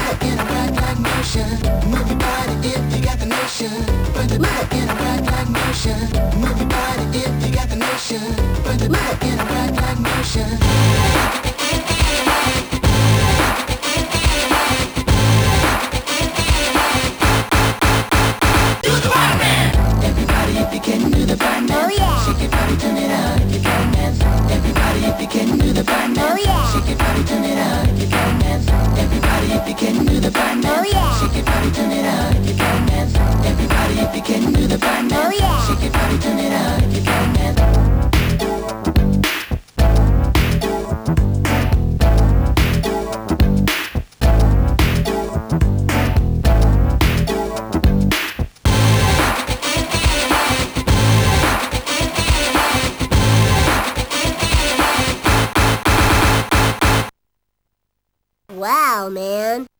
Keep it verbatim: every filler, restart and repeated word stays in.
it in a right like motion. Move your body if you got the notion. Put the move it in a right like motion. Move your body if you got the notion. Put the move it in a right like motion. Everybody, if you can do the fine dance, oh, yeah. Shake your body, turn it out if you can dance. Everybody, if you can do the fine dance, oh, yeah. Shake your body, turn it out if you can dance. Everybody, if you can do the fine dance, oh, yeah. Shake your body, turn it out if you can dance. Everybody, if you can do the fine dance, oh, yeah. Shake your body, turn it out if you can dance. Wow, man.